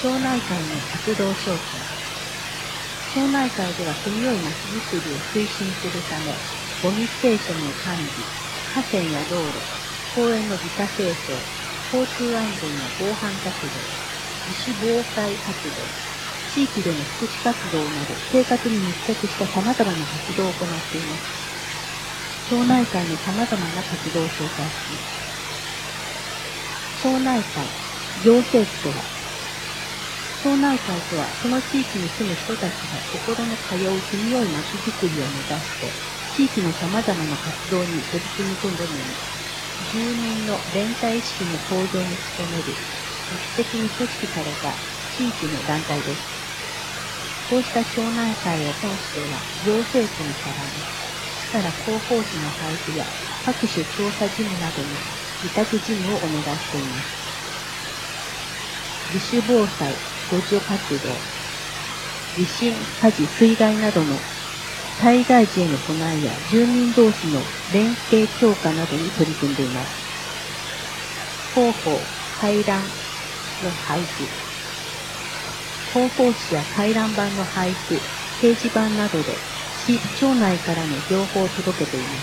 町内会の活動紹介。町内会では住みよいまちづくりを推進するため、ゴミステーションの管理、河川や道路、公園の自家清掃、交通安全や防犯活動、自主防災活動、地域での福祉活動など生活に密着した様々な活動を行っています。町内会の様々な活動を紹介します。町内会、行政区とは、町内会とは、その地域に住む人たちが心の通う住みよいまちづくりを目指して、地域の様々な活動に取り組み込むのに、住民の連帯意識の向上に努める、自主的に組織された地域の団体です。こうした町内会を通しては、行政区に絡み、市から広報誌の配布や各種調査事務などの委託事務をお願いしています。自主防災、互助活動、地震、火事、水害などの災害時への備えや住民同士の連携強化などに取り組んでいます。広報、回覧の配布、広報誌や回覧板の配布、掲示板などで町内からの情報を届けています。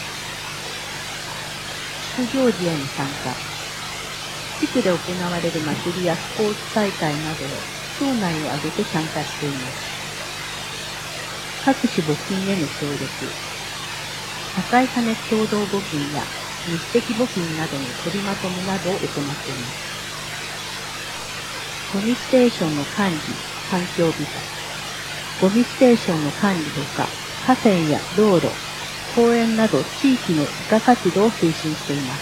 地区行事への参加、地区で行われる祭りやスポーツ大会などへ町内を挙げて参加しています。各種募金への協力、社会派ネット共同募金や日赤募金などの取りまとめなどを行っています。ゴミステーションの管理、環境美化。ゴミステーションの管理ほか、河川や道路、公園など地域の美化活動を推進しています。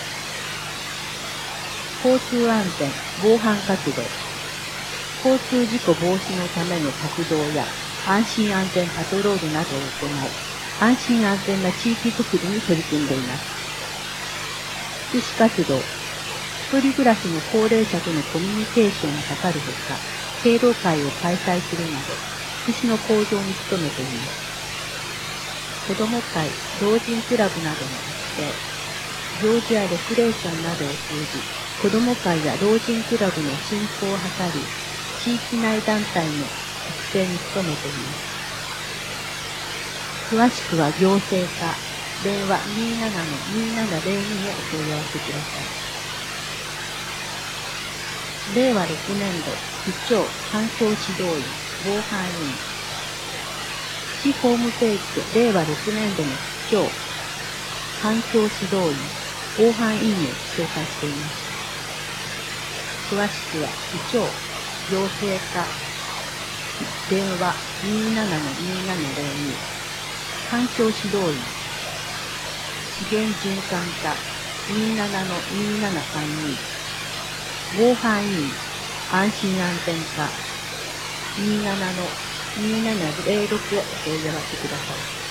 交通安全、防犯活動。交通事故防止のための活動や安心安全パトロールなどを行い、安心安全な地域づくりに取り組んでいます。福祉活動、一人暮らしの高齢者とのコミュニケーションを図るほか、敬老会を開催するなど、福祉の向上に努めています。子ども会、老人クラブなどの育成、行事やレクレーションなどを通じ、子ども会や老人クラブの振興を図り、地域内団体の育成に努めています。詳しくは行政課、電話 27-2702 へお問い合わせください。令和6年度、区長、環境指導員、防犯委員。市ホームページで令和6年度の区長、環境指導員、防犯委員を紹介しています。詳しくは区長、行政課、電話 27-2702、環境指導員、資源循環課 27-2732、防犯委員、安心安全課 27-2706 へお問い合わせください。